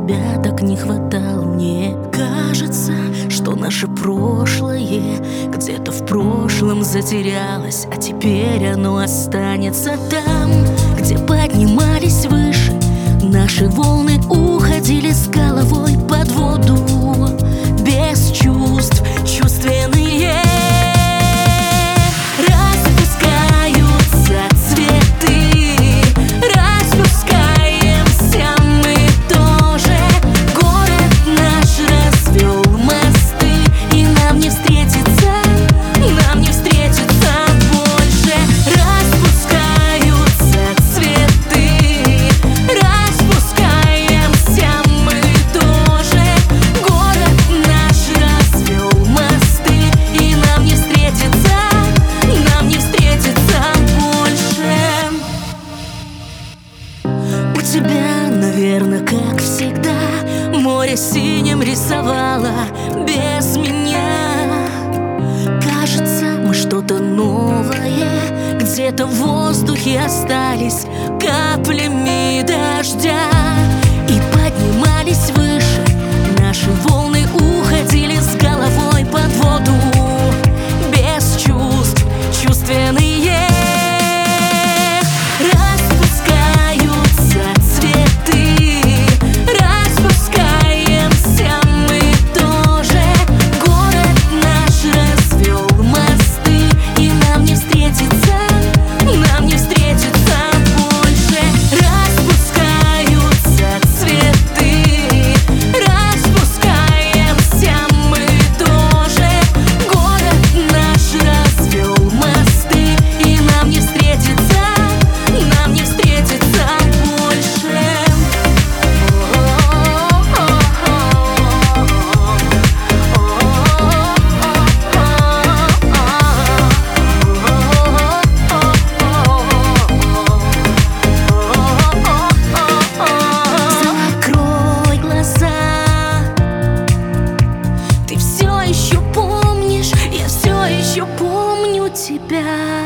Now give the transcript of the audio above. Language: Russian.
тебя так не хватало мне. Кажется, что наше прошлое где-то в прошлом затерялось, а теперь оно останется там, где поднимались выше. Наши волны уходили с головой под воду, без чувств, чувственные. Распускаются цветы, распускаемся мы тоже. Город наш развел мосты, и нам не встретиться больше. Распускаются цветы, распускаемся мы тоже. Город наш развел мосты, и нам не встретиться больше. У тебя, наверное, как всегда, море синим рисовало без меня. Кажется, мы что-то новое, где-то в воздухе остались каплями дождя. И поднимались выше, наши волны уходили с головой под воду, без чувств, чувственные. Распускаются цветы, распускаемся мы тоже. Город наш развел мосты, и нам не встретиться больше. Распускаются цветы, распускаемся мы тоже. Город наш развел мосты, и нам не встретиться больше. Закрой глаза, ты все еще помнишь, я все еще помню тебя.